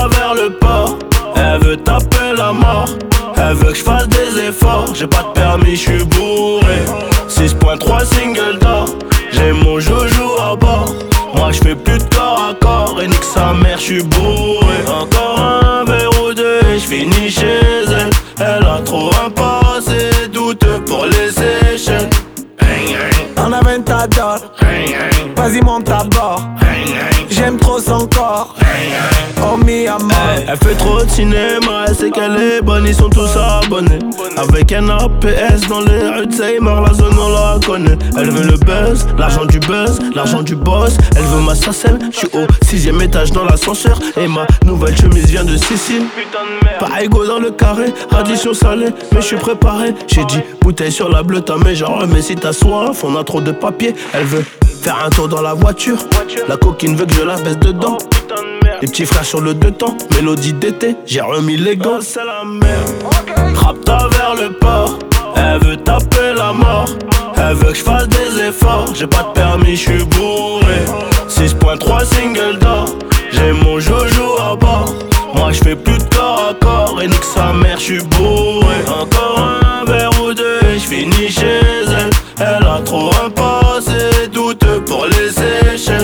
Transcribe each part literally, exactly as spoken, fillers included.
Rapta vers le port, elle veut taper la mort. Elle veut que je fasse des efforts, j'ai pas de permis, je suis bourré. Six point trois single d'or, j'ai mon joujou à bord. Moi je fais plus de corps à corps et nique sa mère, je suis bourré. Encore un verre ou deux et je finis chez elle. Elle a trop un passé douteux pour les échelles. En Aventador, vas-y monte à bord. J'aime trop son corps, oh mi amor. Hey, elle fait trop de cinéma, elle sait qu'elle est bonne, ils sont tous abonnés. Avec un A P S dans les rues de Seymour, la zone on la connaît. Elle veut le buzz, l'argent du buzz, l'argent du boss. Elle veut ma sacelle, j'suis au sixième étage dans l'ascenseur. Et ma nouvelle chemise vient de Sicile. Pas égaux dans le carré, addition salée, mais j'suis préparé. J'ai dit bouteille sur la bleue, t'as mais genre mais si t'as soif, on a trop de papier. Elle veut faire un tour dans la voiture, la coquine veut que je la baisse dedans. Les petits frères sur le deux temps, mélodie d'été, j'ai remis les gants. Oh, c'est la merde. Rapta vers le port, elle veut taper la mort. Elle veut que je fasse des efforts, j'ai pas de permis, je suis bourré. Six point trois single d'or, j'ai mon joujou à bord. Moi je fais plus de corps à corps et nique sa mère, je suis bourré. Encore un verre ou deux et je finis chez elle. Elle a trop un passé douteux pour les échelles.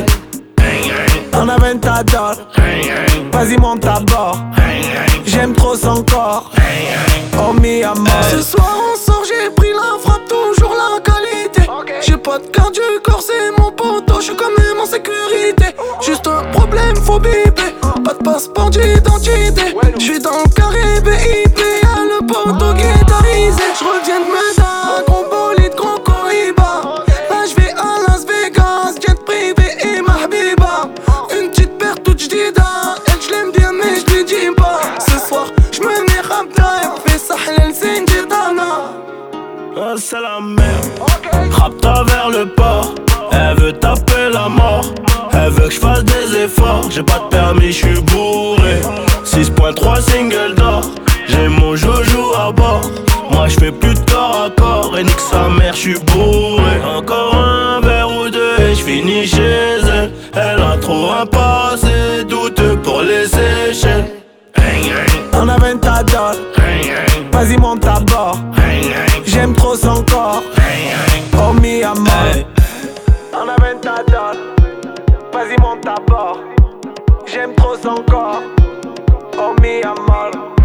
En Aventador, vas-y monte à bord. J'aime trop son corps, oh mi amor. Ce soir on sort, j'ai pris la frappe, toujours la qualité. J'ai pas de garde du corps, c'est mon poteau, j'suis quand même en sécurité. Juste un problème, faut biper. Pas de passeport d'identité. J'suis dans le carré B I P, y'a le poteau guitarisé. J'reviens de Meda, gros bolide, gros Cohiba. Là j'vais à Las Vegas, jet privé et ma habiba. Une petite paire toute j'dida, elle j'l'aime bien mais j'lui dis pas. Ce soir j'me mets Rapta et fais Sahlel Sindidana. Oh, c'est la merde. Rapta vers le port, elle veut taper la mort. Elle veut que je fasse des efforts, j'ai pas de permis, je suis bourré. Six point trois single d'or, j'ai mon joujou à bord. Moi je fais plus de corps à corps et nique sa mère, je suis bourré. Encore un verre ou deux et je finis chez elle. Elle a trop un passé douteux pour les échelles. En Aventador, vas-y monte à bord. J'aime trop son corps, oh mi amor. En Aventador, vas-y monte à bord. J'aime trop son corps, oh mi amor.